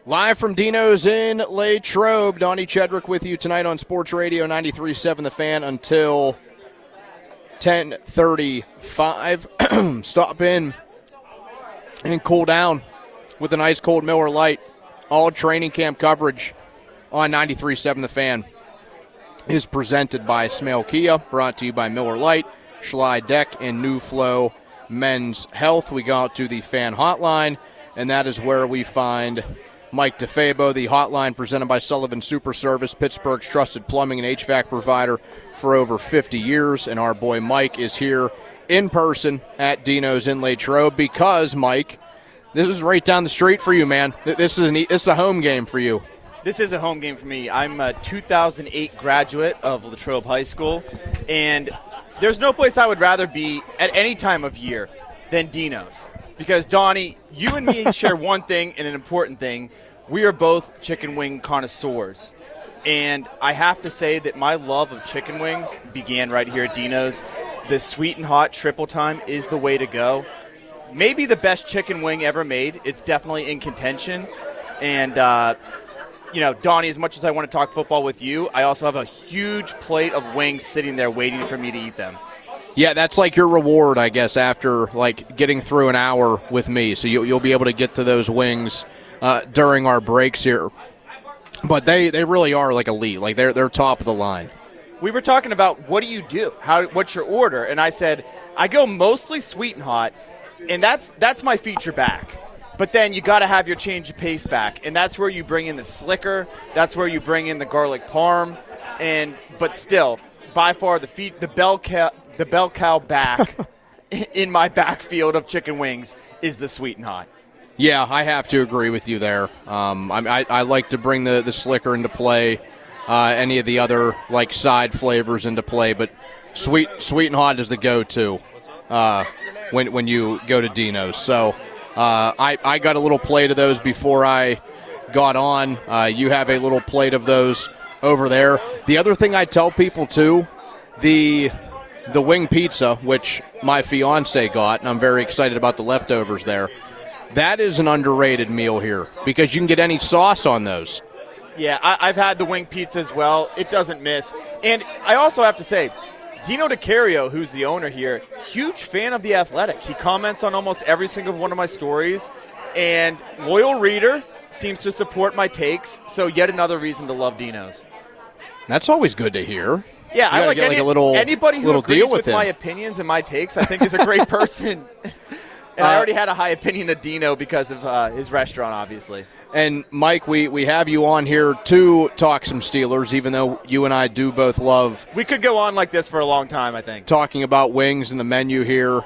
Live from Dino's in Latrobe, Donnie Chedrick with you tonight on Sports Radio 93.7 The Fan until 10:35. Stop in and cool down with an ice cold Miller Lite. All training camp coverage on 93.7 The Fan is presented by Smale Kia, brought to you by Miller Lite, Schley Deck, and New Flow Men's Health. We go out to the fan hotline, and that is where we find Mike DeFabo, the hotline presented by Sullivan Super Service, Pittsburgh's trusted plumbing and HVAC provider for over 50 years. And our boy Mike is here in person at Dino's in Latrobe because, Mike, this is right down the street for you, man. This is a home game for you. This is a home game for me. I'm a 2008 graduate of Latrobe High School, and there's no place I would rather be at any time of year than Dino's. Because, Donnie, you and me share one thing and an important thing. We are both chicken wing connoisseurs. And I have to say that my love of chicken wings began right here at Dino's. The sweet and hot triple time is the way to go. Maybe the best chicken wing ever made. It's definitely in contention. And, Donnie, as much as I want to talk football with you, I also have a huge plate of wings sitting there waiting for me to eat them. Yeah, that's like your reward, I guess, after getting through an hour with me. So you'll be able to get to those wings during our breaks here. But they really are elite. They're top of the line. We were talking about what do you do? What's your order? And I said I go mostly sweet and hot, and that's my feature back. But then you got to have your change of pace back, and that's where you bring in the slicker. That's where you bring in the garlic parm, but still, by far the bell cow back in my backfield of chicken wings is the sweet and hot. Yeah, I have to agree with you there. I like to bring the slicker into play, any of the other side flavors into play, but sweet and hot is the go-to when you go to Dino's. So I got a little plate of those before I got on. You have a little plate of those over there. The other thing I tell people too, the wing pizza, which my fiance got, and I'm very excited about the leftovers there. That is an underrated meal here because you can get any sauce on those. Yeah, I've had the wing pizza as well. It doesn't miss. And I also have to say, Dino DeCario, who's the owner here, huge fan of The Athletic. He comments on almost every single one of my stories, and loyal reader, seems to support my takes, so yet another reason to love Dino's. That's always good to hear. Yeah, I like anybody who agrees with my him. opinions and my takes, I think is a great person. And I already had a high opinion of Dino because of his restaurant, obviously. And, Mike, we have you on here to talk some Steelers, even though you and I do both love. We could go on like this for a long time, I think. Talking about wings and the menu here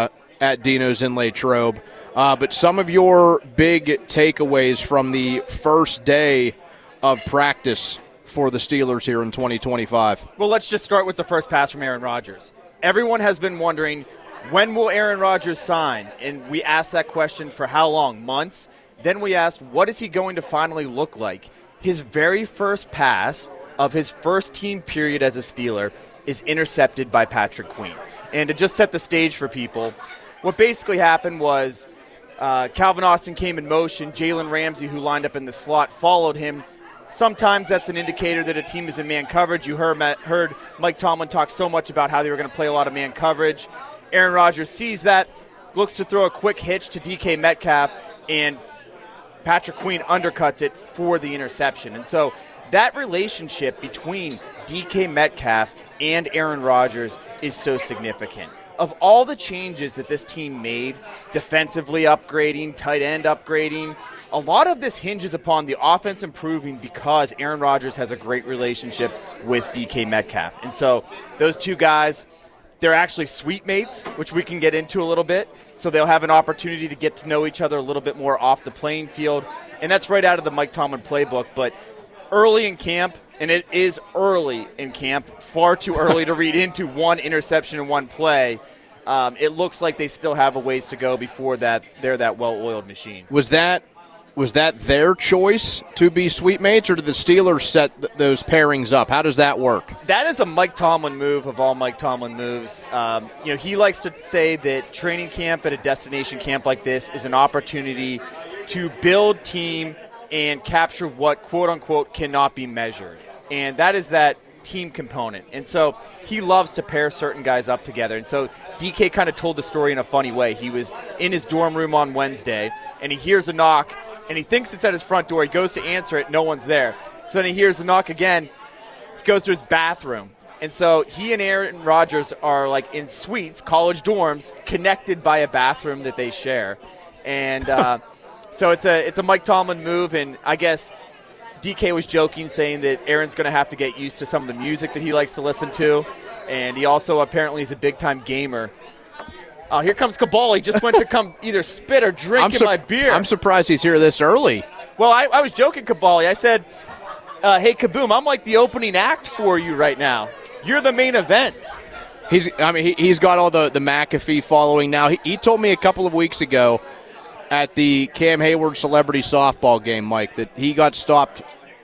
at Dino's in Latrobe. But some of your big takeaways from the first day of practice for the Steelers here in 2025. Well, let's just start with the first pass from Aaron Rodgers. Everyone has been wondering, when will Aaron Rodgers sign? And we asked that question for how long? Months? Then we asked, what is he going to finally look like? His very first pass of his first team period as a Steeler is intercepted by Patrick Queen. And to just set the stage for people, what basically happened was Calvin Austin came in motion. Jalen Ramsey, who lined up in the slot, followed him. Sometimes that's an indicator that a team is in man coverage. You heard Mike Tomlin talk so much about how they were going to play a lot of man coverage. Aaron Rodgers sees that, looks to throw a quick hitch to DK Metcalf, and Patrick Queen undercuts it for the interception. And so that relationship between DK Metcalf and Aaron Rodgers is so significant. Of all the changes that this team made, defensively upgrading, tight end upgrading, a lot of this hinges upon the offense improving because Aaron Rodgers has a great relationship with DK Metcalf. And so those two guys, they're actually suite mates, which we can get into a little bit. So they'll have an opportunity to get to know each other a little bit more off the playing field. And that's right out of the Mike Tomlin playbook. But early in camp, and it is early in camp, far too early to read into one interception in one play, it looks like they still have a ways to go before that they're that well-oiled machine. Was that their choice to be suite mates, or did the Steelers set those pairings up? How does that work? That is a Mike Tomlin move of all Mike Tomlin moves. He likes to say that training camp at a destination camp like this is an opportunity to build team and capture what, quote-unquote, cannot be measured. And that is that team component. And so he loves to pair certain guys up together. And so DK kind of told the story in a funny way. He was in his dorm room on Wednesday, and he hears a knock, and he thinks it's at his front door. He goes to answer it. No one's there. So then he hears the knock again. He goes to his bathroom. And so he and Aaron Rodgers are like in suites, college dorms, connected by a bathroom that they share. And so it's a Mike Tomlin move, and I guess DK was joking, saying that Aaron's going to have to get used to some of the music that he likes to listen to, and he also apparently is a big-time gamer. Oh, here comes Cabal. He just went to come either spit or drink in my beer. I'm surprised he's here this early. Well, I was joking, Cabal. I said, hey, Kaboom, I'm like the opening act for you right now. You're the main event. He's got all the McAfee following now. He told me a couple of weeks ago at the Cam Hayward celebrity softball game, Mike, that he got stopped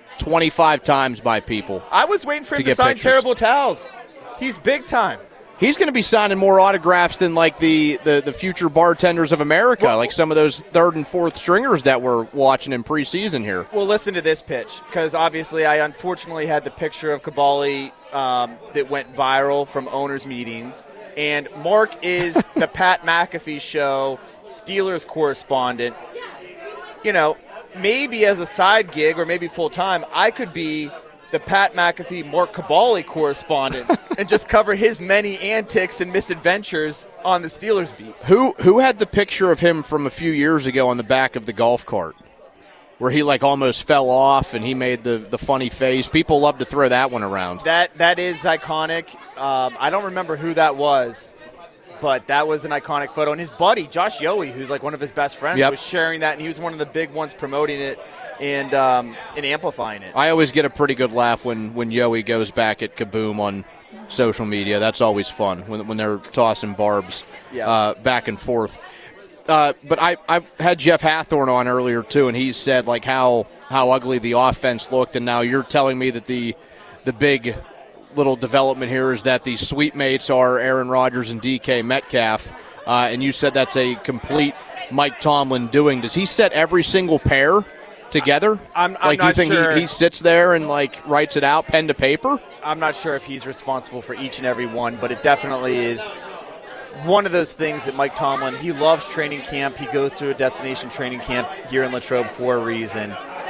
25 times by people. I was waiting for him to sign Terrible Towels. He's big time. He's going to be signing more autographs than like the future bartenders of America, like some of those third and fourth stringers that we're watching in preseason here. Well, listen to this pitch, because obviously I unfortunately had the picture of Cabali that went viral from owners' meetings. And Mark is the Pat McAfee show Steelers correspondent. You know, maybe as a side gig or maybe full-time, I could be the Pat McAfee, Mark Cabali correspondent and just cover his many antics and misadventures on the Steelers beat. Who had the picture of him from a few years ago on the back of the golf cart where he like almost fell off and he made the funny face? People love to throw that one around. That is iconic. I don't remember who that was, but that was an iconic photo. And his buddy, Josh Yohe, who's like one of his best friends, was sharing that, and he was one of the big ones promoting it and amplifying it. I always get a pretty good laugh when Yohe goes back at Kaboom on social media. That's always fun when they're tossing barbs back and forth. But I had Jeff Hathorn on earlier too, and he said like how ugly the offense looked, and now you're telling me that the big little development here is that the sweet mates are Aaron Rodgers and DK Metcalf, and you said that's a complete Mike Tomlin doing. Does he set every single pair together? I'm like, not do you think sure. he sits there and like writes it out pen to paper? I'm not sure if he's responsible for each and every one, but it definitely is one of those things that Mike Tomlin, he loves training camp. He goes to a destination training camp here in Latrobe for a reason.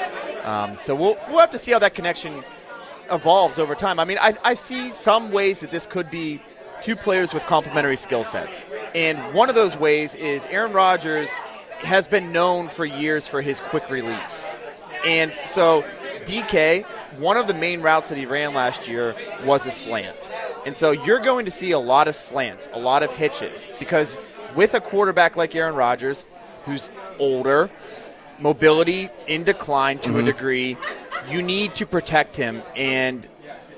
So we'll have to see how that connection evolves over time. I mean, I see some ways that this could be two players with complementary skill sets. And one of those ways is Aaron Rodgers has been known for years for his quick release. And so DK, one of the main routes that he ran last year was a slant. And so you're going to see a lot of slants, a lot of hitches, because with a quarterback like Aaron Rodgers, who's older, mobility in decline to a degree, you need to protect him, and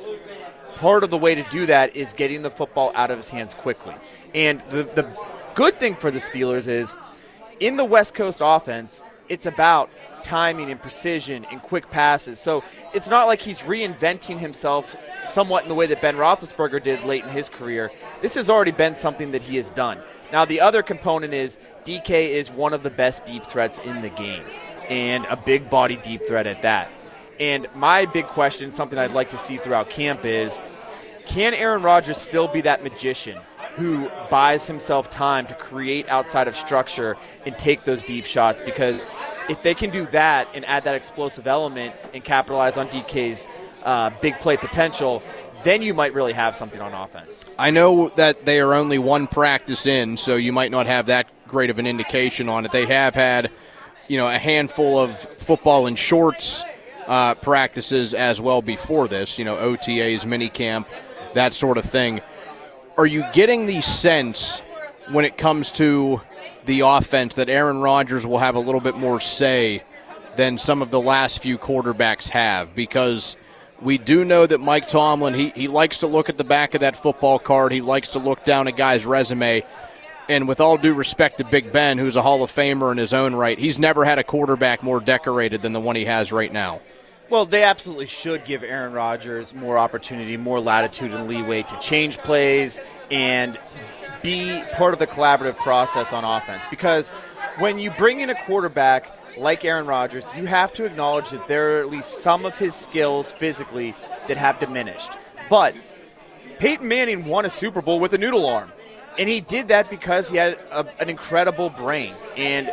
part of the way to do that is getting the football out of his hands quickly. And the good thing for the Steelers is, in the West Coast offense, it's about timing and precision and quick passes. So it's not like he's reinventing himself somewhat in the way that Ben Roethlisberger did late in his career. This has already been something that he has done. Now, the other component is DK is one of the best deep threats in the game, and a big body deep threat at that. And my big question, something I'd like to see throughout camp is, can Aaron Rodgers still be that magician who buys himself time to create outside of structure and take those deep shots? Because if they can do that and add that explosive element and capitalize on DK's big play potential, then you might really have something on offense. I know that they are only one practice in, so you might not have that great of an indication on it. They have had, a handful of football in shorts practices as well before this, OTAs, minicamp, that sort of thing. Are you getting the sense when it comes to the offense that Aaron Rodgers will have a little bit more say than some of the last few quarterbacks have? Because we do know that Mike Tomlin, he likes to look at the back of that football card. He likes to look down a guy's resume. And with all due respect to Big Ben, who's a Hall of Famer in his own right, he's never had a quarterback more decorated than the one he has right now. Well, they absolutely should give Aaron Rodgers more opportunity, more latitude and leeway to change plays and be part of the collaborative process on offense. Because when you bring in a quarterback like Aaron Rodgers, you have to acknowledge that there are at least some of his skills physically that have diminished. But Peyton Manning won a Super Bowl with a noodle arm, and he did that because he had an incredible brain and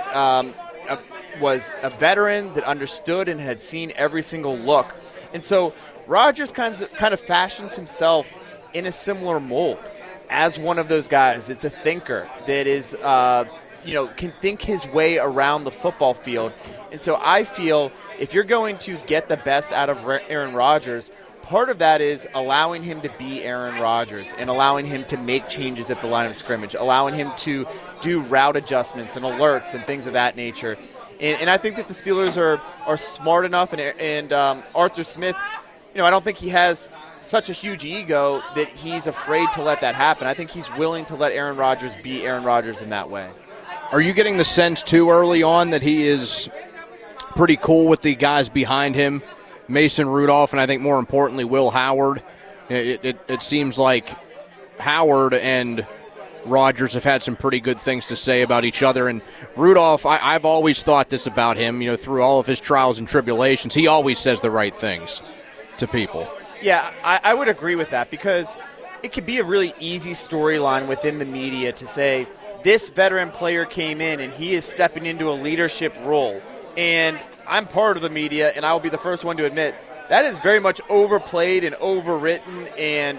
was a veteran that understood and had seen every single look. And so Rodgers kind of fashions himself in a similar mold as one of those guys. It's a thinker that is can think his way around the football field. And so I feel if you're going to get the best out of Aaron Rodgers, part of that is allowing him to be Aaron Rodgers and allowing him to make changes at the line of scrimmage, allowing him to do route adjustments and alerts and things of that nature. And I think that the Steelers are smart enough, and Arthur Smith, I don't think he has such a huge ego that he's afraid to let that happen. I think he's willing to let Aaron Rodgers be Aaron Rodgers in that way. Are you getting the sense, too, early on that he is pretty cool with the guys behind him, Mason Rudolph, and I think more importantly, Will Howard? It seems like Howard and Rodgers have had some pretty good things to say about each other. And Rudolph, I've always thought this about him, through all of his trials and tribulations. He always says the right things to people. Yeah, I would agree with that because it could be a really easy storyline within the media to say, this veteran player came in and he is stepping into a leadership role. And I'm part of the media, and I will be the first one to admit that is very much overplayed and overwritten and,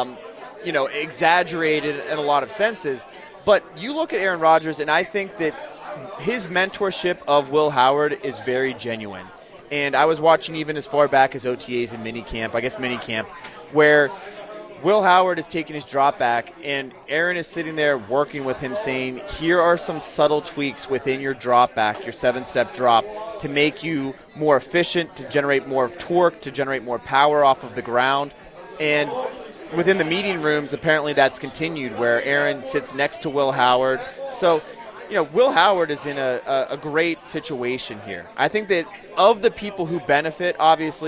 exaggerated in a lot of senses. But you look at Aaron Rodgers, and I think that his mentorship of Will Howard is very genuine. And I was watching even as far back as OTAs and minicamp, where Will Howard is taking his drop back, and Aaron is sitting there working with him saying, here are some subtle tweaks within your drop back, your 7-step drop, to make you more efficient, to generate more torque, to generate more power off of the ground. And within the meeting rooms, apparently that's continued, where Aaron sits next to Will Howard. So, Will Howard is in a great situation here. I think that of the people who benefit, obviously,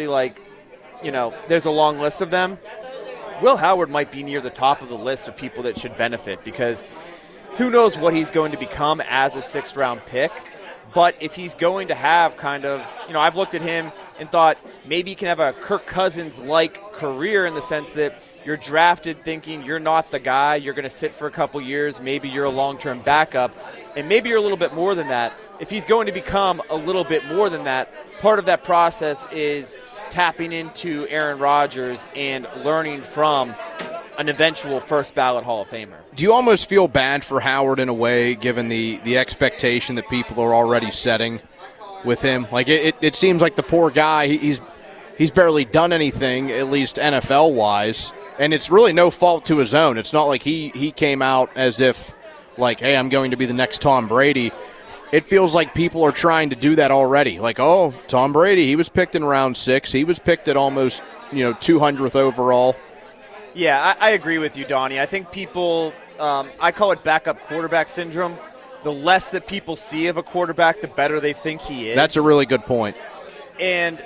there's a long list of them. Will Howard might be near the top of the list of people that should benefit because who knows what he's going to become as a 6th-round pick. But if he's going to have I've looked at him and thought maybe he can have a Kirk Cousins-like career in the sense that you're drafted thinking you're not the guy, you're going to sit for a couple years, maybe you're a long-term backup, and maybe you're a little bit more than that. If he's going to become a little bit more than that, part of that process is tapping into Aaron Rodgers and learning from an eventual first-ballot Hall of Famer. Do you almost feel bad for Howard in a way, given the expectation that people are already setting with him? Like, it seems like the poor guy, he's barely done anything, at least NFL-wise, and it's really no fault to his own. It's not like he came out as if, like, hey, I'm going to be the next Tom Brady. It feels like people are trying to do that already. Like, oh, Tom Brady, he was picked in round 6. He was picked at almost, 200th overall. Yeah, I agree with you, Donnie. I think people, I call it backup quarterback syndrome. The less that people see of a quarterback, the better they think he is. That's a really good point. And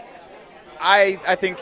I think,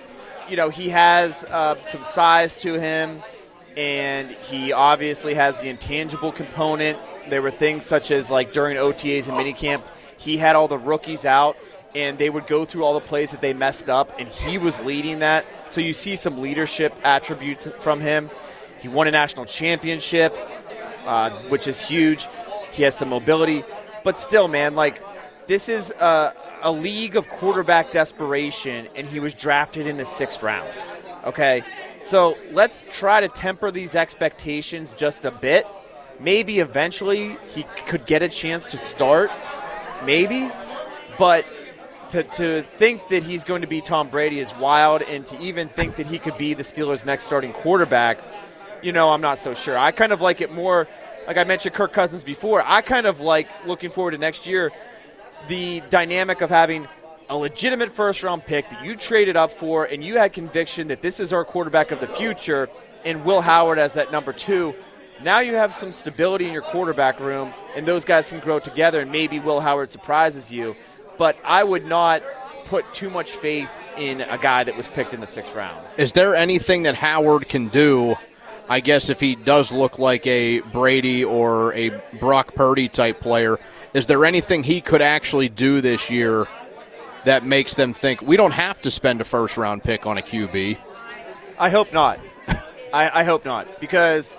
he has some size to him, and he obviously has the intangible component. There were things such as, like, during OTAs and minicamp, he had all the rookies out, and they would go through all the plays that they messed up, and he was leading that. So you see some leadership attributes from him. He won a national championship, which is huge. He has some mobility. But still, man, this is a league of quarterback desperation, and he was drafted in the 6th round. Okay? So let's try to temper these expectations just a bit. Maybe eventually he could get a chance to start, maybe, but to think that he's going to be Tom Brady is wild, and to even think that he could be the Steelers' next starting quarterback, I'm not so sure. I kind of like it more, like I mentioned Kirk Cousins before, I kind of like looking forward to next year, the dynamic of having a legitimate first-round pick that you traded up for, and you had conviction that this is our quarterback of the future, and Will Howard as that number 2. Now you have some stability in your quarterback room, and those guys can grow together, and maybe Will Howard surprises you. But I would not put too much faith in a guy that was picked in the 6th round. Is there anything that Howard can do, I guess, if he does look like a Brady or a Brock Purdy type player? Is there anything he could actually do this year that makes them think we don't have to spend a first-round pick on a QB? I hope not. I hope not, because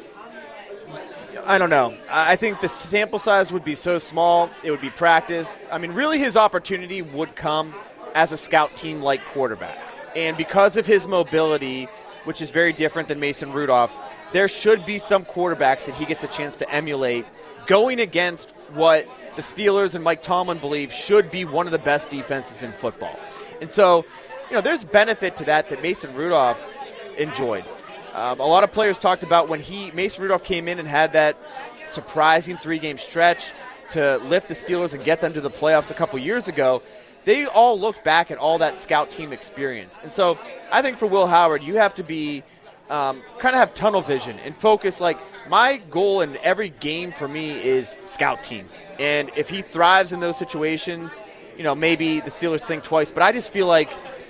I don't know. I think the sample size would be so small, it would be practice. I mean, really his opportunity would come as a scout team-like quarterback. And because of his mobility, which is very different than Mason Rudolph, there should be some quarterbacks that he gets a chance to emulate going against what the Steelers and Mike Tomlin believe should be one of the best defenses in football. And so, there's benefit to that Mason Rudolph enjoyed. A lot of players talked about when Mason Rudolph came in and had that surprising 3-game stretch to lift the Steelers and get them to the playoffs a couple years ago. They all looked back at all that scout team experience. And so I think for Will Howard, you have to be kind of have tunnel vision and focus. Like, my goal in every game for me is scout team. And if he thrives in those situations, maybe the Steelers think twice. But I just feel like,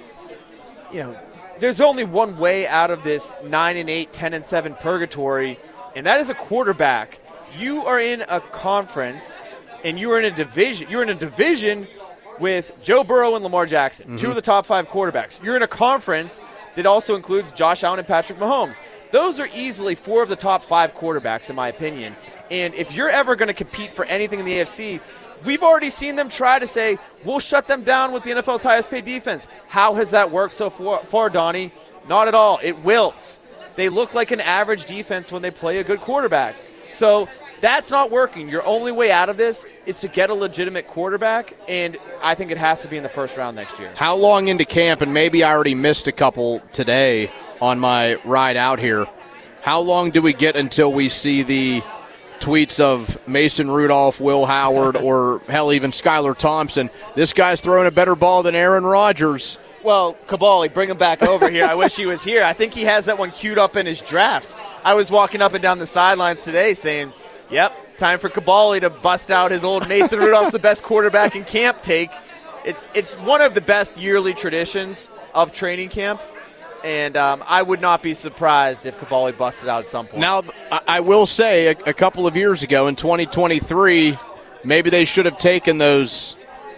there's only one way out of this 9-8, 10-7 purgatory, and that is a quarterback. You are in a conference, and you are in a division. You're in a division with Joe Burrow and Lamar Jackson, two of the top 5 quarterbacks. You're in a conference that also includes Josh Allen and Patrick Mahomes. Those are easily 4 of the top 5 quarterbacks, in my opinion. And if you're ever going to compete for anything in the AFC, we've already seen them try to say, we'll shut them down with the NFL's highest-paid defense. How has that worked so far, Donnie? Not at all. It wilts. They look like an average defense when they play a good quarterback. So that's not working. Your only way out of this is to get a legitimate quarterback, and I think it has to be in the first round next year. How long into camp, and maybe I already missed a couple today on my ride out here, how long do we get until we see the tweets of Mason Rudolph, Will Howard, or hell, even Skylar Thompson? This guy's throwing a better ball than Aaron Rodgers. Well, Cabali, bring him back over here. I wish he was here. I think he has that one queued up in his drafts. I was walking up and down the sidelines today saying, yep, time for Cabali to bust out his old Mason Rudolph's the best quarterback in camp take. It's one of the best yearly traditions of training camp, and I would not be surprised if Cabali busted out at some point. Now, I will say a couple of years ago in 2023, maybe they should have taken those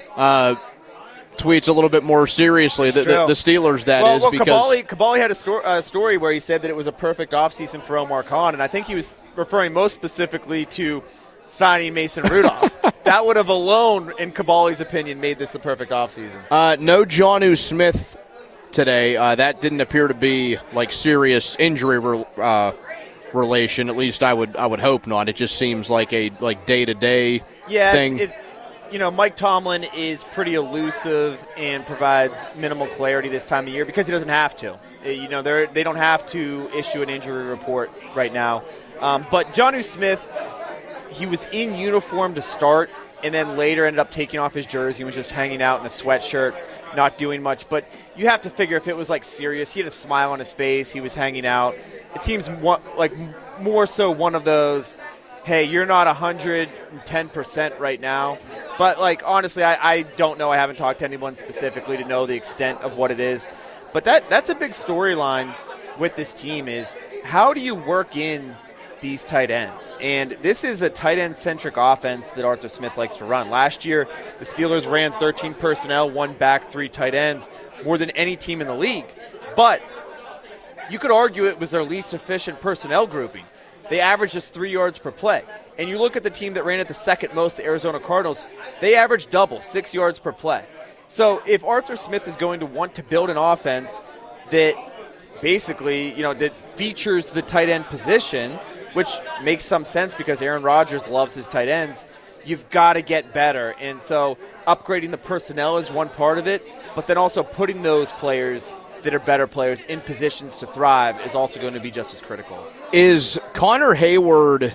tweets a little bit more seriously, the Steelers, because Cabali had a story where he said that it was a perfect offseason for Omar Khan, and I think he was referring most specifically to signing Mason Rudolph. That would have alone, in Cabali's opinion, made this the perfect offseason. No Jonnu Smith today. That didn't appear to be like serious injury relation. At least I would hope not. It just seems like a day-to-day thing. Mike Tomlin is pretty elusive and provides minimal clarity this time of year because he doesn't have to. They don't have to issue an injury report right now. But Jonnu Smith, he was in uniform to start and then later ended up taking off his jersey and was just hanging out in a sweatshirt, not doing much. But you have to figure if it was serious, he had a smile on his face, he was hanging out. It seems more so one of those, hey, you're not 110% right now. But, honestly, I don't know. I haven't talked to anyone specifically to know the extent of what it is. But that's a big storyline with this team is how do you work in these tight ends? And this is a tight end-centric offense that Arthur Smith likes to run. Last year, the Steelers ran 13 personnel, 1 back, 3 tight ends, more than any team in the league. But you could argue it was their least efficient personnel grouping. They averaged just 3 yards per play. And you look at the team that ran it the second most, the Arizona Cardinals, they averaged double, 6 yards per play. So if Arthur Smith is going to want to build an offense that basically, that features the tight end position, which makes some sense because Aaron Rodgers loves his tight ends, you've got to get better. And so upgrading the personnel is one part of it, but then also putting those players that are better players in positions to thrive is also going to be just as critical. Is Connor Hayward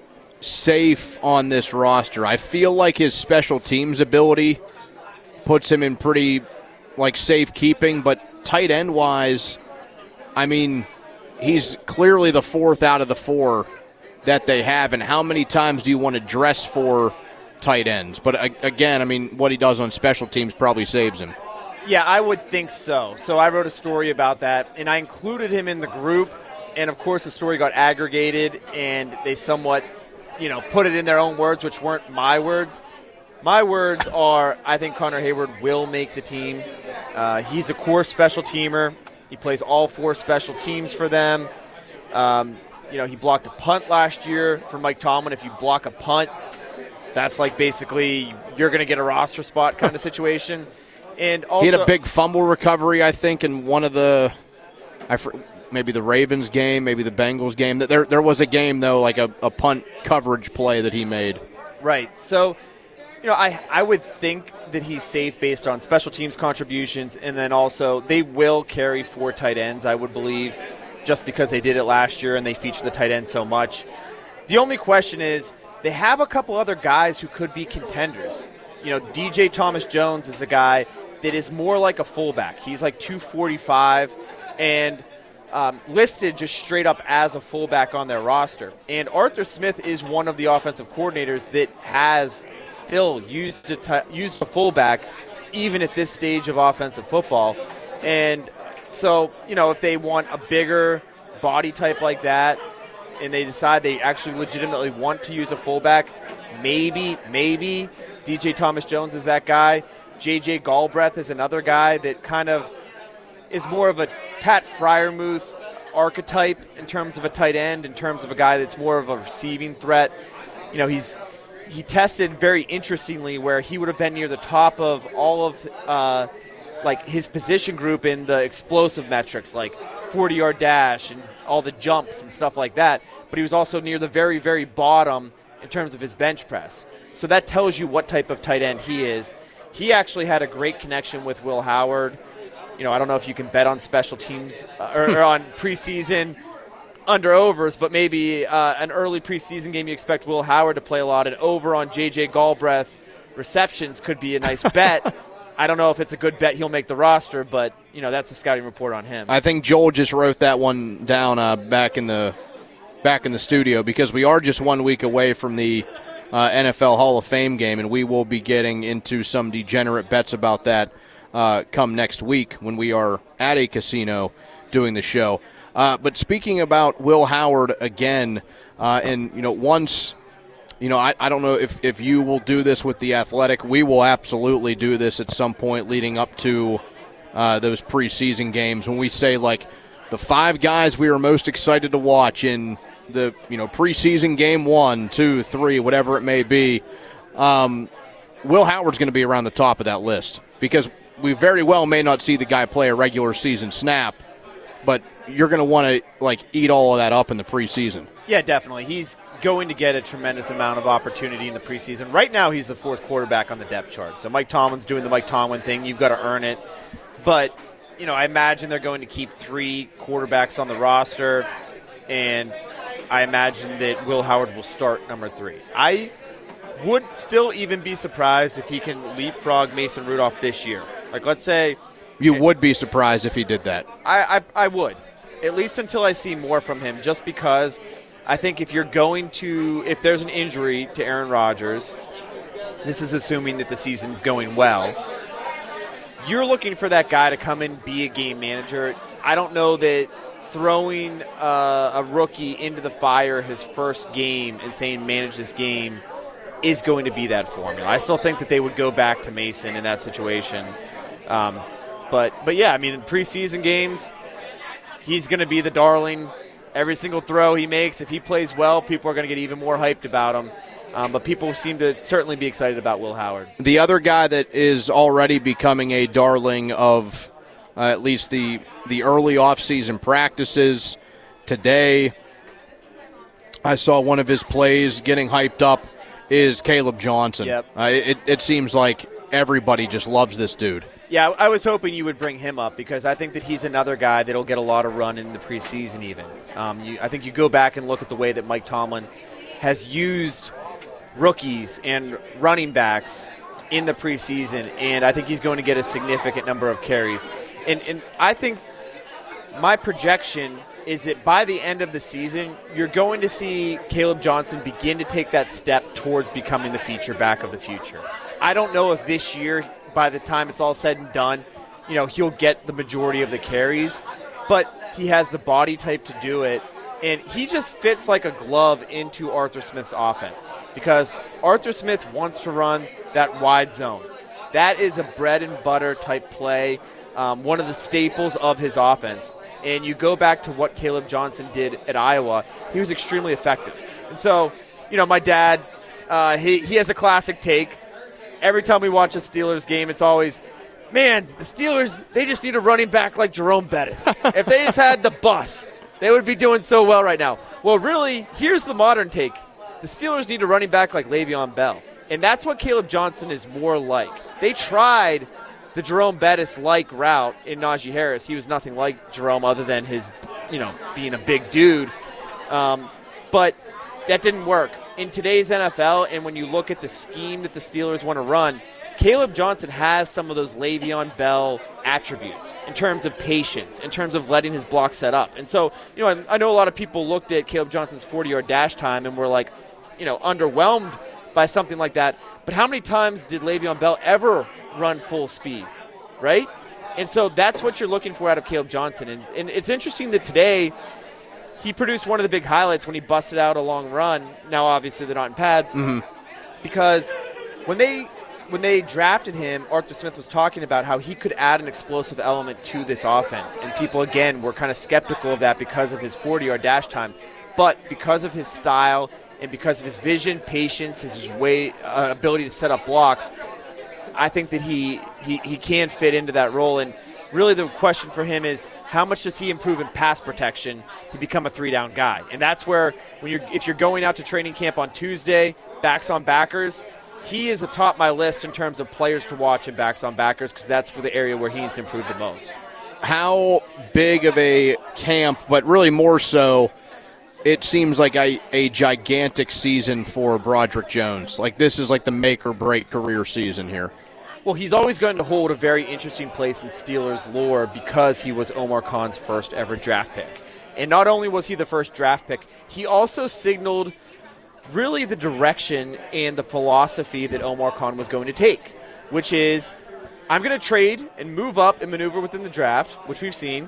safe on this roster? I feel like his special teams ability puts him in pretty safe keeping, but tight end wise, I mean, he's clearly the 4th out of the 4 that they have, and how many times do you want to dress for tight ends? But again, I mean, what he does on special teams probably saves him. Yeah, I would think so. So I wrote a story about that, and I included him in the group, and of course the story got aggregated, and they somewhat, put it in their own words, which weren't my words. My words are, I think Connor Hayward will make the team. He's a core special teamer. He plays all 4 special teams for them. He blocked a punt last year for Mike Tomlin. If you block a punt, that's like basically you're going to get a roster spot kind of situation. And also, he had a big fumble recovery, I think, in one of the maybe the Ravens game, maybe the Bengals game. There was a game, though, like a punt coverage play that he made. Right. So, I would think that he's safe based on special teams contributions, and then also they will carry 4 tight ends, I would believe, just because they did it last year and they feature the tight end so much. The only question is they have a couple other guys who could be contenders. DJ Thomas-Jones is a guy that is more like a fullback. He's like 245 and listed just straight up as a fullback on their roster. And Arthur Smith is one of the offensive coordinators that has still used a fullback even at this stage of offensive football. And so, if they want a bigger body type like that and they decide they actually legitimately want to use a fullback, maybe DJ Thomas-Jones is that guy. J.J. Galbraith is another guy that kind of is more of a Pat Freiermuth archetype in terms of a tight end, in terms of a guy that's more of a receiving threat. He tested very interestingly where he would have been near the top of all of his position group in the explosive metrics, like 40-yard dash and all the jumps and stuff like that. But he was also near the very, very bottom in terms of his bench press. So that tells you what type of tight end he is. He actually had a great connection with Will Howard. I don't know if you can bet on special teams or on preseason under-overs, but maybe an early preseason game you expect Will Howard to play a lot, and over on J.J. Galbraith receptions could be a nice bet. I don't know if it's a good bet he'll make the roster, but, that's the scouting report on him. I think Joel just wrote that one down back in the studio because we are just 1 week away from the NFL Hall of Fame game, and we will be getting into some degenerate bets about that come next week when we are at a casino doing the show. But speaking about Will Howard again, once, I don't know if you will do this with The Athletic. We will absolutely do this at some point leading up to those preseason games when we say, like, the 5 guys we are most excited to watch in the preseason game 1, 2, 3, whatever it may be. Will Howard's going to be around the top of that list because we very well may not see the guy play a regular season snap, but you're going to want to eat all of that up in the preseason. Yeah, definitely. He's going to get a tremendous amount of opportunity in the preseason. Right now, he's the 4th quarterback on the depth chart. So Mike Tomlin's doing the Mike Tomlin thing. You've got to earn it. But, I imagine they're going to keep 3 quarterbacks on the roster, and I imagine that Will Howard will start number 3. I would still even be surprised if he can leapfrog Mason Rudolph this year. Let's say... You would be surprised if he did that. I would, at least until I see more from him, just because I think if there's an injury to Aaron Rodgers, this is assuming that the season's going well, you're looking for that guy to come and be a game manager. I don't know that throwing a rookie into the fire his first game and saying manage this game is going to be that formula. I still think that they would go back to Mason in that situation. But yeah, in preseason games, he's going to be the darling. Every single throw he makes, if he plays well, people are going to get even more hyped about him. But people seem to certainly be excited about Will Howard. The other guy that is already becoming a darling of at least the early offseason practices today, I saw one of his plays getting hyped up, is Caleb Johnson. Yep. It seems like everybody just loves this dude. Yeah, I was hoping you would bring him up because I think that he's another guy that'll get a lot of run in the preseason even. I think you go back and look at the way that Mike Tomlin has used rookies and running backs in the preseason, and I think he's going to get a significant number of carries. And I think my projection is that by the end of the season, you're going to see Caleb Johnson begin to take that step towards becoming the feature back of the future. I don't know if this year, by the time it's all said and done, he'll get the majority of the carries, but he has the body type to do it, And he just fits like a glove into Arthur Smith's offense because Arthur Smith wants to run that wide zone. That is a bread and butter type play, one of the staples of his offense. And you go back to what Caleb Johnson did at Iowa, he was extremely effective. And so, my dad, he has a classic take. Every time we watch a Steelers game, it's always, man, the Steelers, they just need a running back like Jerome Bettis. If they just had the bus, they would be doing so well right now. Well, really, here's the modern take. The Steelers need a running back like Le'Veon Bell. And that's what Caleb Johnson is more like. They tried the Jerome Bettis-like route in Najee Harris. He was nothing like Jerome other than his, being a big dude. But that didn't work. In today's NFL, and when you look at the scheme that the Steelers want to run, Caleb Johnson has some of those Le'Veon Bell attributes in terms of patience, in terms of letting his block set up. And so, I know a lot of people looked at Caleb Johnson's 40-yard dash time and were like, underwhelmed by something like that. But how many times did Le'Veon Bell ever run full speed, right? And so that's what you're looking for out of Caleb Johnson. And it's interesting that today he produced one of the big highlights when he busted out a long run. Now, obviously, they're not in pads. Because when they drafted him, Arthur Smith was talking about how he could add an explosive element to this offense. And people, again, were kind of skeptical of that because of his 40-yard dash time. But because of his style and because of his vision, patience, his ability to set up blocks, I think that he can fit into that role. And really the question for him is how much does he improve in pass protection to become a three-down guy? And that's where if you're going out to training camp on Tuesday, backs on backers, he is atop my list in terms of players to watch in backs on backers because that's the area where he needs to improve the most. How big of a camp, but really more so, it seems like a gigantic season for Broderick Jones. Like this is like the make or break career season here. Well, he's always going to hold a very interesting place in Steelers lore because he was Omar Khan's first ever draft pick. And not only was he the first draft pick, he also signaled really the direction and the philosophy that Omar Khan was going to take, which is I'm going to trade and move up and maneuver within the draft, which we've seen,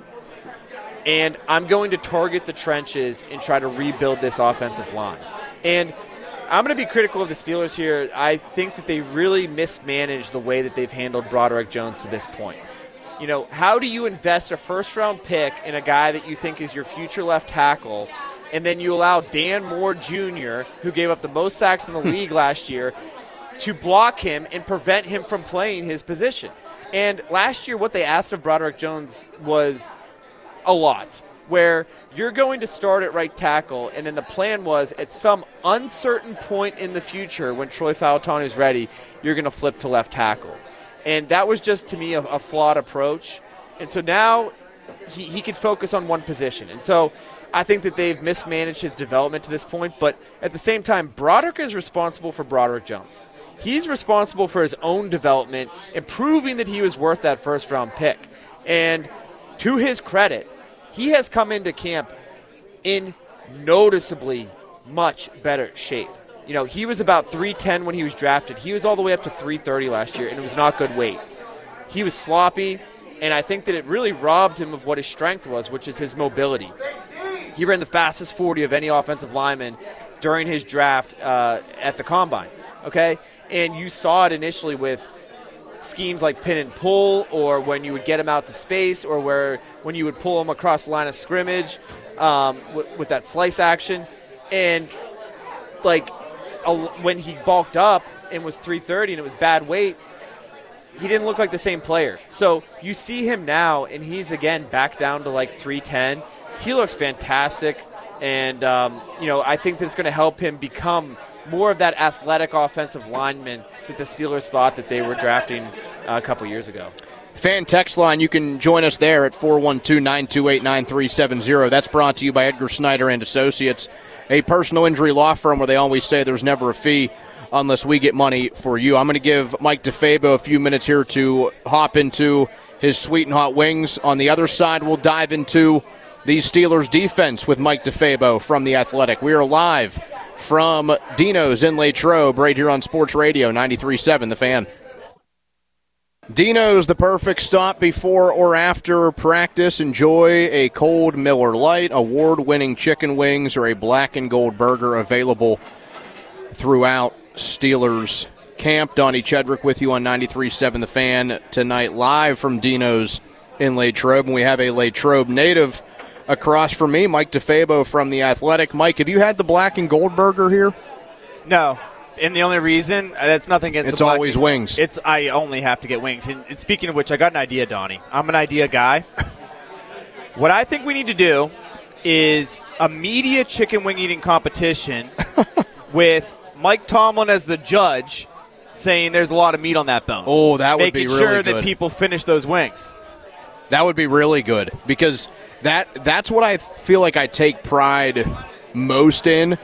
and I'm going to target the trenches and try to rebuild this offensive line. And I'm going to be critical of the Steelers here. I think that they really mismanaged the way that they've handled Broderick Jones to this point. How do you invest a first-round pick in a guy that you think is your future left tackle, and then you allow Dan Moore Jr., who gave up the most sacks in the league last year, to block him and prevent him from playing his position? And last year, what they asked of Broderick Jones was a lot, where you're going to start at right tackle, and then the plan was at some uncertain point in the future when Troy Fautanu is ready, you're going to flip to left tackle. And that was just, to me, a flawed approach. And so now he could focus on one position. And so I think that they've mismanaged his development to this point. But at the same time, Broderick is responsible for Broderick Jones. He's responsible for his own development and proving that he was worth that first-round pick. And to his credit, he has come into camp in noticeably much better shape. He was about 310 when he was drafted. He was all the way up to 330 last year, and it was not good weight. He was sloppy, and I think that it really robbed him of what his strength was, which is his mobility. He ran the fastest 40 of any offensive lineman during his draft at the Combine, okay? And you saw it initially with schemes like pin and pull, or when you would get him out to space, or when you would pull him across the line of scrimmage with that slice action. And when he bulked up and was 330 and it was bad weight, he didn't look like the same player. So you see him now, and he's, again, back down to like 310. He looks fantastic, and I think that it's going to help him become more of that athletic offensive lineman that the Steelers thought that they were drafting a couple years ago. Fan text line, you can join us there at 412-928-9370. That's brought to you by Edgar Snyder and Associates, a personal injury law firm where they always say there's never a fee unless we get money for you. I'm going to give Mike DeFabo a few minutes here to hop into his sweet and hot wings. On the other side, we'll dive into the Steelers defense with Mike DeFabo from The Athletic. We are live from Dino's in Latrobe right here on Sports Radio 93.7 The Fan. Dino's, the perfect stop before or after practice. Enjoy a cold Miller Lite, award-winning chicken wings, or a black and gold burger available throughout Steelers camp. Donnie Chedrick with you on 93.7 The Fan tonight, live from Dino's in Latrobe. And we have a Latrobe native across from me, Mike DeFabo from The Athletic. Mike, have you had the black and gold burger here? No. And the only reason, that's nothing against it's the black. Always wings. I only have to get wings. And speaking of which, I got an idea, Donnie. I'm an idea guy. What I think we need to do is a media chicken wing eating competition with Mike Tomlin as the judge, saying there's a lot of meat on that bone. Oh, that would be really good. Making sure that people finish those wings. That would be really good, because that's what I feel like I take pride most in.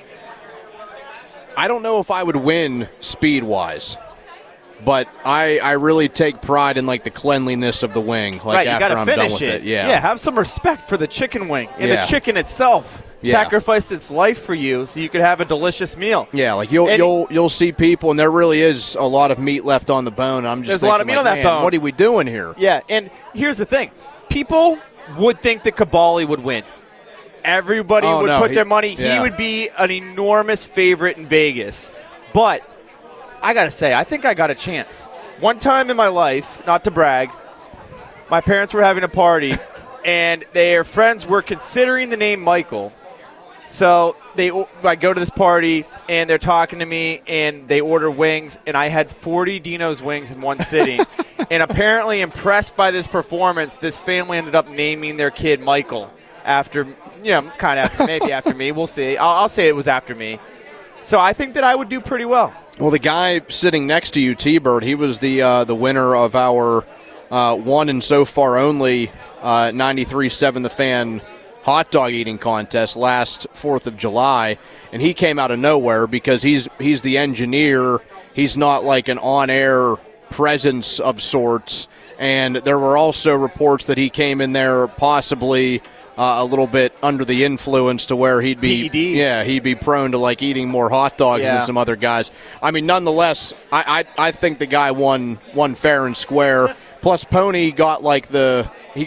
I don't know if I would win speed-wise, but I really take pride in, like, the cleanliness of the wing. Like, right, after I'm done with it. Yeah, have some respect for the chicken wing. And the chicken itself sacrificed its life for you so you could have a delicious meal. Yeah, like you'll see people, and there really is a lot of meat left on the bone. I'm just There's a lot of meat on that bone. What are we doing here? Yeah, and here's the thing. People would think that Kabali would win. Everybody would put their money. Yeah. He would be an enormous favorite in Vegas. But I got to say, I think I got a chance. One time in my life, not to brag, my parents were having a party, and their friends were considering the name Michael. So I go to this party, and they're talking to me, and they order wings, and I had 40 Dino's wings in one sitting. And apparently impressed by this performance, this family ended up naming their kid Michael after, kind of after, maybe after me. We'll see. I'll say it was after me. So I think that I would do pretty well. Well, the guy sitting next to you, T-Bird, he was the winner of our one and so far only 93.7 The Fan hot dog eating contest last 4th of July, and he came out of nowhere because he's the engineer. He's not like an on-air presence of sorts, and there were also reports that he came in there possibly a little bit under the influence to where he'd be prone to like eating more hot dogs than some other guys. I mean, nonetheless, I think the guy won fair and square. Plus, Pony got like the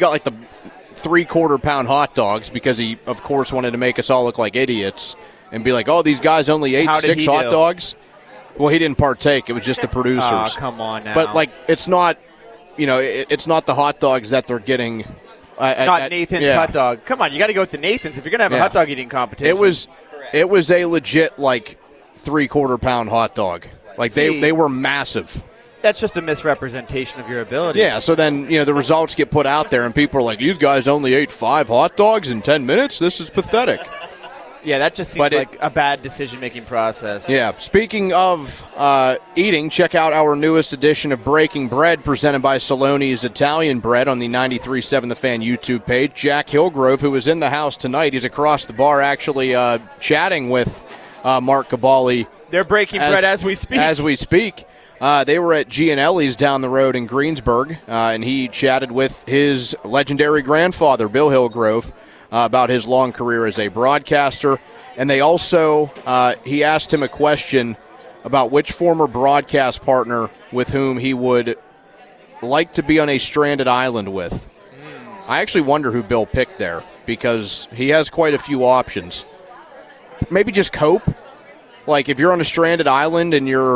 3/4 pound hot dogs because he, of course, wanted to make us all look like idiots and be like, "Oh, these guys only ate 6 hot dogs." Well, he didn't partake. It was just the producers. Oh, come on now. But, like, it's not, it's not the hot dogs that they're getting. Not Nathan's hot dog. Come on, you got to go with the Nathan's if you're going to have a hot dog eating competition. It was a legit, like, 3/4 pound hot dog. Like, they were massive. That's just a misrepresentation of your abilities. Yeah, so then, the results get put out there, and people are like, these guys only ate 5 hot dogs in 10 minutes? This is pathetic. Yeah, that just seems like a bad decision-making process. Yeah. Speaking of eating, check out our newest edition of Breaking Bread presented by Saloni's Italian Bread on the 93.7 The Fan YouTube page. Jack Hillgrove, who is in the house tonight, he's across the bar actually chatting with Mark Kabali. They're breaking bread as we speak. As we speak. They were at Gianelli's down the road in Greensburg, and he chatted with his legendary grandfather, Bill Hillgrove, about his long career as a broadcaster. And they also, he asked him a question about which former broadcast partner with whom he would like to be on a stranded island with. I actually wonder who Bill picked there, because he has quite a few options. Maybe just Cope. Like, if you're on a stranded island and your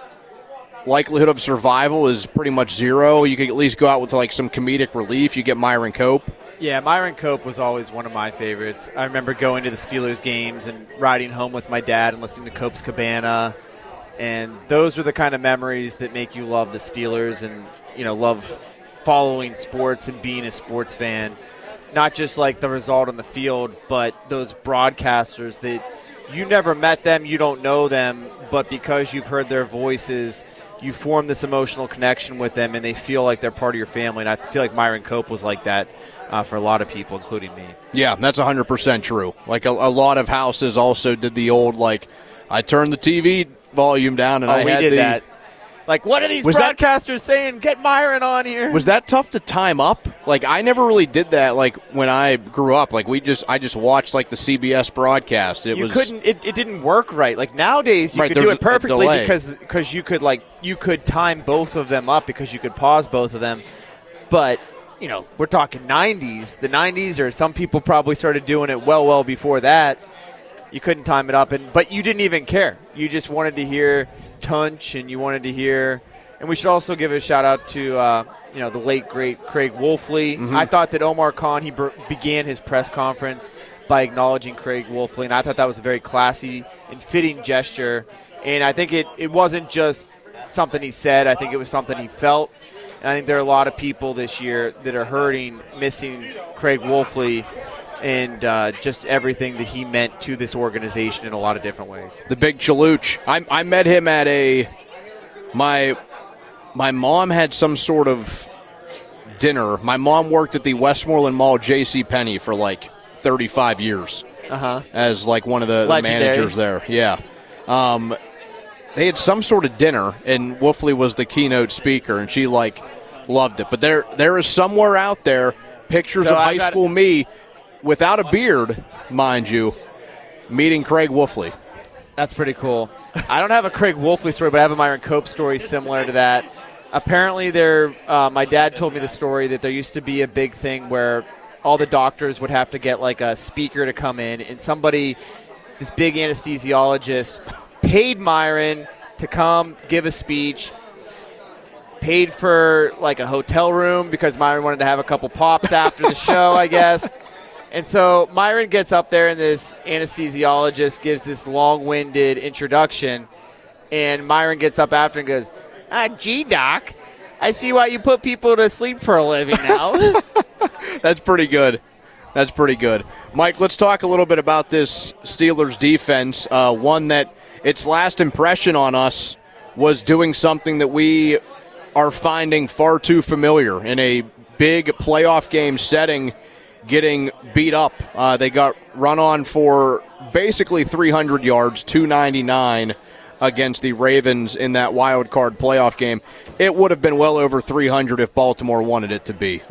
likelihood of survival is pretty much zero, you could at least go out with, like, some comedic relief. You get Myron Cope. Yeah, Myron Cope was always one of my favorites. I remember going to the Steelers games and riding home with my dad and listening to Cope's Cabana. And those were the kind of memories that make you love the Steelers and, love following sports and being a sports fan. Not just like the result on the field, but those broadcasters that you never met them, you don't know them, but because you've heard their voices, you form this emotional connection with them and they feel like they're part of your family. And I feel like Myron Cope was like that. For a lot of people, including me. Yeah, that's 100% true. Like, a lot of houses also did the old, like, I turned the TV volume down and I had Like, what are these Was that- broadcasters saying? Get Myron on here. Was that tough to time up? Like, I never really did that. Like when I grew up, like I just watched like the CBS broadcast. It didn't work right. Like nowadays, you Right, could do there's it perfectly a delay. because you could time both of them up because you could pause both of them. But we're talking 90s. The 90s, or some people probably started doing it well before that. You couldn't time it up, but you didn't even care. You just wanted to hear Tunch, and you wanted to hear. And we should also give a shout out to the late great Craig Wolfley. Mm-hmm. I thought that Omar Khan began his press conference by acknowledging Craig Wolfley, and I thought that was a very classy and fitting gesture. And I think it wasn't just something he said. I think it was something he felt. And I think there are a lot of people this year that are hurting, missing Craig Wolfley and just everything that he meant to this organization in a lot of different ways. The big Chaluch. I met him at my mom had some sort of dinner. My mom worked at the Westmoreland Mall JCPenney for like 35 years as like one of the managers there. Yeah. They had some sort of dinner, and Wolfley was the keynote speaker, and she like loved it. But there is somewhere out there pictures of high school me without a beard, mind you, meeting Craig Wolfley. That's pretty cool. I don't have a Craig Wolfley story, but I have a Myron Cope story similar to that. Apparently, my dad told me the story that there used to be a big thing where all the doctors would have to get like a speaker to come in, and this big anesthesiologist, paid Myron to come give a speech, paid for like a hotel room because Myron wanted to have a couple pops after the show, I guess. And so Myron gets up there, and this anesthesiologist gives this long-winded introduction, and Myron gets up after and goes, gee, Doc, I see why you put people to sleep for a living now. That's pretty good. That's pretty good. Mike, let's talk a little bit about this Steelers defense, one that its last impression on us was doing something that we are finding far too familiar in a big playoff game setting, getting beat up. They got run on for basically 300 yards, 299 against the Ravens in that wild card playoff game. It would have been well over 300 if Baltimore wanted it to be.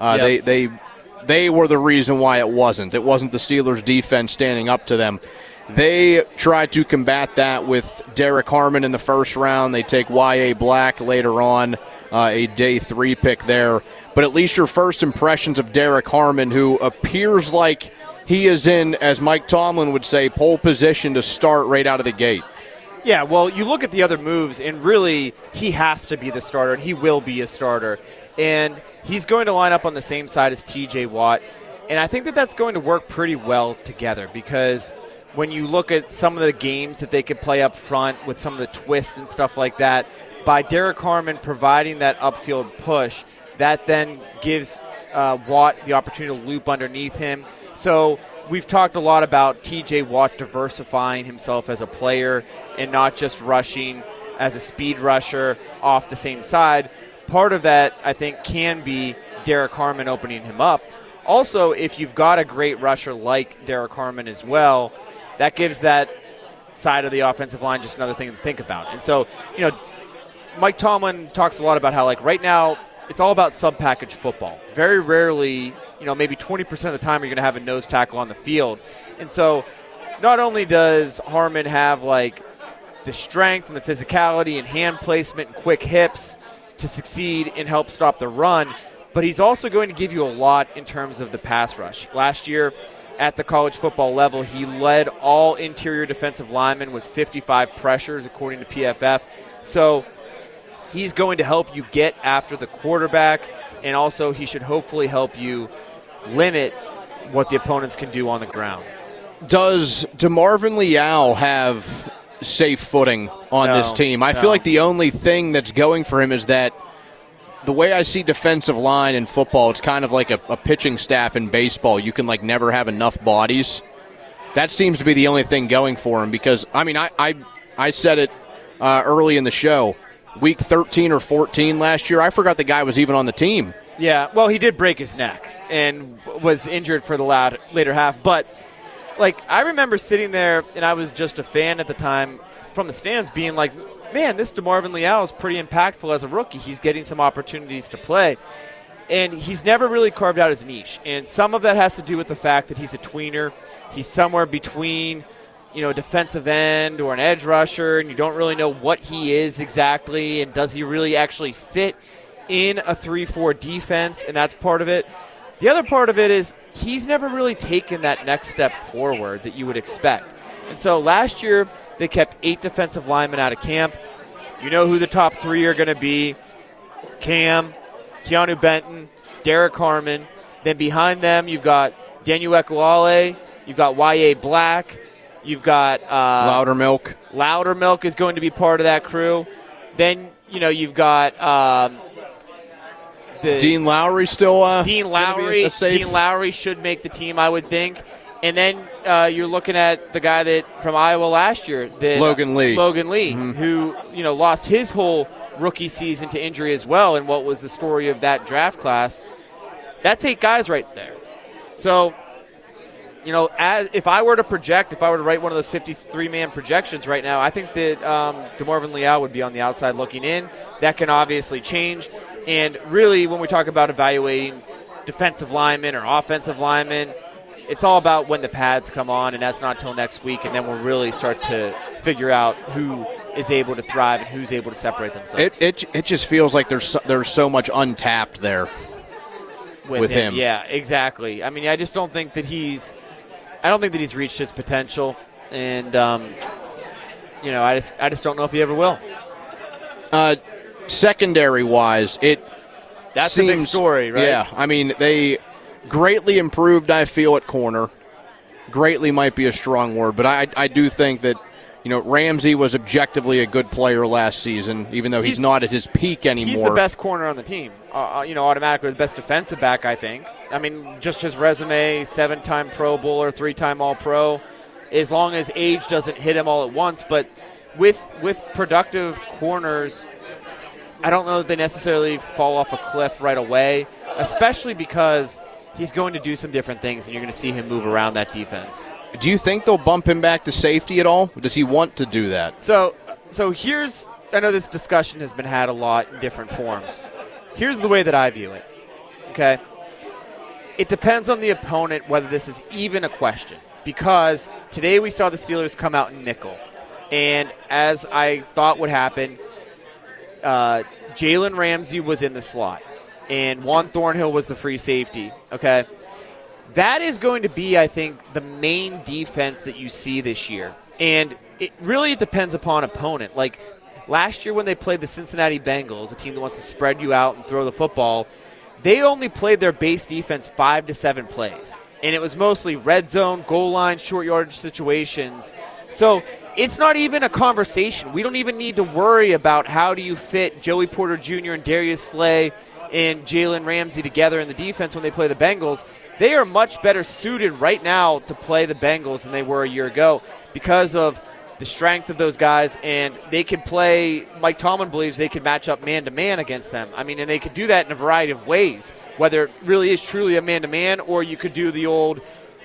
They were the reason why it wasn't. It wasn't the Steelers' defense standing up to them. They tried to combat that with Derek Harmon in the first round. They take Y.A. Black later on, a day 3 pick there. But at least your first impressions of Derek Harmon, who appears like he is in, as Mike Tomlin would say, pole position to start right out of the gate. Yeah, well, you look at the other moves, and really he has to be the starter, and he will be a starter. And he's going to line up on the same side as T.J. Watt. And I think that that's going to work pretty well together because when you look at some of the games that they could play up front with some of the twists and stuff like that, by Derek Harmon providing that upfield push, that then gives Watt the opportunity to loop underneath him. So we've talked a lot about T.J. Watt diversifying himself as a player and not just rushing as a speed rusher off the same side. Part of that, I think, can be Derek Harmon opening him up. Also, if you've got a great rusher like Derek Harmon as well, that gives that side of the offensive line just another thing to think about. And so, Mike Tomlin talks a lot about how, like, right now it's all about sub-package football. Very rarely, maybe 20% of the time you're going to have a nose tackle on the field. And so not only does Harmon have, like, the strength and the physicality and hand placement and quick hips to succeed and help stop the run, but he's also going to give you a lot in terms of the pass rush. Last year at the college football level, he led all interior defensive linemen with 55 pressures, according to PFF. So he's going to help you get after the quarterback, and also he should hopefully help you limit what the opponents can do on the ground. Does DeMarvin Leal have safe footing on this team? I feel like the only thing that's going for him is that the way I see defensive line in football, it's kind of like a pitching staff in baseball. You can never have enough bodies. That seems to be the only thing going for him because, I said it early in the show, week 13 or 14 last year, I forgot the guy was even on the team. Yeah, well, he did break his neck and was injured for the later half, but I remember sitting there, and I was just a fan at the time from the stands being like, man, this DeMarvin Leal is pretty impactful as a rookie. He's getting some opportunities to play. And he's never really carved out his niche. And some of that has to do with the fact that he's a tweener. He's somewhere between, a defensive end or an edge rusher, and you don't really know what he is exactly, and does he really actually fit in a 3-4 defense, and that's part of it. The other part of it is he's never really taken that next step forward that you would expect. And so last year they kept 8 defensive linemen out of camp. You know who the top 3 are going to be: Cam, Keanu Benton, Derek Harmon. Then behind them you've got Daniel Ekuale, you've got Y.A. Black, you've got Loudermilk. Loudermilk is going to be part of that crew. Then, you've got Dean Lowry still Dean Lowry. a safe. Dean Lowry should make the team, I would think. And then you're looking at the guy that from Iowa last year, Logan Lee, mm-hmm. who lost his whole rookie season to injury as well, and what was the story of that draft class. That's 8 guys right there. So, if I were to write one of those 53-man projections right now, I think that DeMarvin Leal would be on the outside looking in. That can obviously change. And really, when we talk about evaluating defensive linemen or offensive linemen, it's all about when the pads come on, and that's not until next week, and then we'll really start to figure out who is able to thrive and who's able to separate themselves. It just feels like there's so much untapped there with him. Yeah, exactly. I mean, I just don't think that he's reached his potential, and I just don't know if he ever will. Secondary wise, that's seems, a big story, right? Yeah, I mean they greatly improved. I feel at corner. Greatly might be a strong word, but I do think that Ramsey was objectively a good player last season, even though he's not at his peak anymore. He's the best corner on the team. Automatically the best defensive back, I think. I mean, just his resume: 7-time Pro Bowler, 3-time All-Pro. As long as age doesn't hit him all at once, but with productive corners, I don't know that they necessarily fall off a cliff right away, especially because he's going to do some different things, and you're going to see him move around that defense. Do you think they'll bump him back to safety at all? Does he want to do that? So I know this discussion has been had a lot in different forms. Here's the way that I view it, okay? It depends on the opponent whether this is even a question, because today we saw the Steelers come out in nickel, and as I thought would happen, Jalen Ramsey was in the slot, and Juan Thornhill was the free safety, okay? That is going to be, I think, the main defense that you see this year. And it really depends upon opponent. Like last year when they played the Cincinnati Bengals, a team that wants to spread you out and throw the football, they only played their base defense 5 to 7 plays. And it was mostly red zone, goal line, short yardage situations. So it's not even a conversation. We don't even need to worry about how do you fit Joey Porter Jr. and Darius Slay and Jalen Ramsey together in the defense when they play the Bengals. They are much better suited right now to play the Bengals than they were a year ago because of the strength of those guys, and they could play. Mike Tomlin believes they could match up man-to-man against them. I mean, and they could do that in a variety of ways, whether it really is truly a man-to-man or you could do the old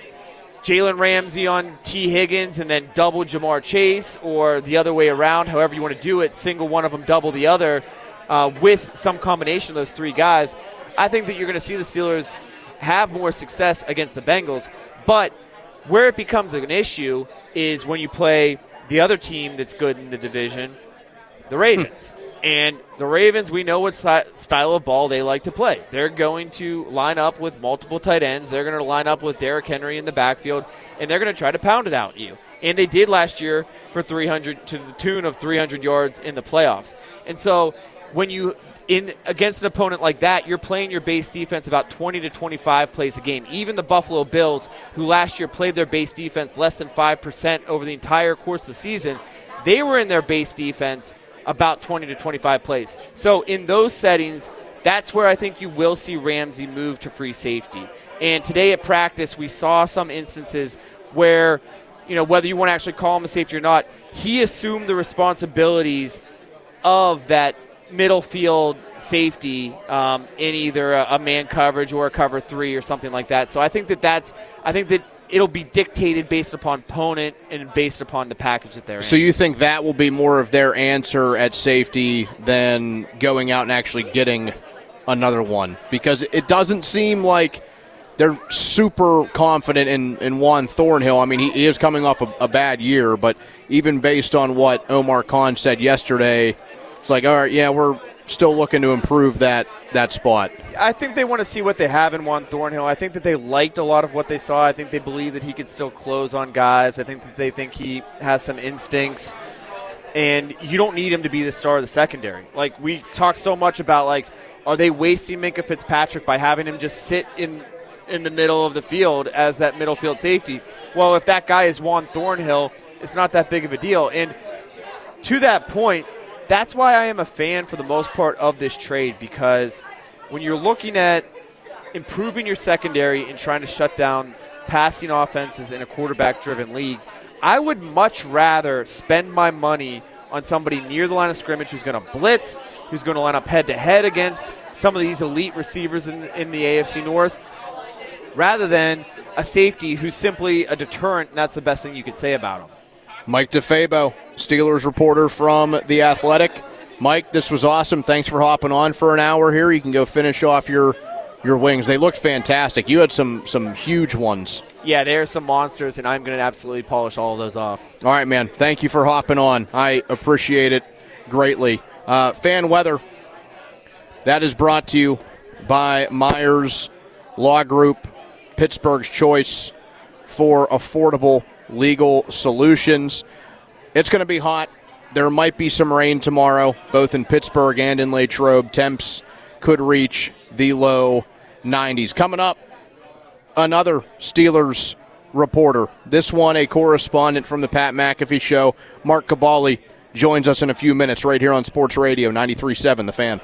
Jalen Ramsey on T. Higgins and then double Jamar Chase, or the other way around, however you want to do it, single one of them, double the other, with some combination of those 3 guys. I think that you're going to see the Steelers have more success against the Bengals, but where it becomes an issue is when you play the other team that's good in the division, the Ravens. And the Ravens, we know what style of ball they like to play. They're going to line up with multiple tight ends. They're going to line up with Derrick Henry in the backfield, and they're going to try to pound it out at you. And they did last year for 300 to the tune of 300 yards in the playoffs. And so when you against an opponent like that, you're playing your base defense about 20 to 25 plays a game. Even the Buffalo Bills, who last year played their base defense less than 5% over the entire course of the season, they were in their base defense about 20 to 25 plays. So in those settings, that's where I think you will see Ramsey move to free safety. And today at practice, we saw some instances where, whether you want to actually call him a safety or not, he assumed the responsibilities of that middle field safety in either a man coverage or a cover 3 or something like that. So I think that it'll be dictated based upon opponent and based upon the package that they're in. So you think that will be more of their answer at safety than going out and actually getting another one? Because it doesn't seem like they're super confident in Juan Thornhill. I mean, he is coming off a bad year, but even based on what Omar Khan said yesterday, it's like, all right, yeah, we're still looking to improve that spot. I think they want to see what they have in Juan Thornhill. I think that they liked a lot of what they saw. I think they believe that he could still close on guys. I think that they think he has some instincts. And you don't need him to be the star of the secondary. Like, we talked so much about, like, are they wasting Minkah Fitzpatrick by having him just sit in the middle of the field as that middle field safety? Well, if that guy is Juan Thornhill, it's not that big of a deal. And to that point, that's why I am a fan for the most part of this trade, because when you're looking at improving your secondary and trying to shut down passing offenses in a quarterback-driven league, I would much rather spend my money on somebody near the line of scrimmage who's going to blitz, who's going to line up head-to-head against some of these elite receivers in the AFC North, rather than a safety who's simply a deterrent, and that's the best thing you could say about him. Mike DeFabo, Steelers reporter from The Athletic. Mike, this was awesome. Thanks for hopping on for an hour here. You can go finish off your wings. They looked fantastic. You had some huge ones. Yeah, they're some monsters, and I'm going to absolutely polish all of those off. All right, man. Thank you for hopping on. I appreciate it greatly. Fan weather, that is brought to you by Myers Law Group, Pittsburgh's choice for affordable legal solutions. It's going to be hot. There might be some rain tomorrow, both in Pittsburgh and in Latrobe. Temps could reach the low 90s. Coming up, another Steelers reporter. This one, a correspondent from the Pat McAfee Show. Mark Cabali joins us in a few minutes right here on Sports Radio 93.7 The Fan.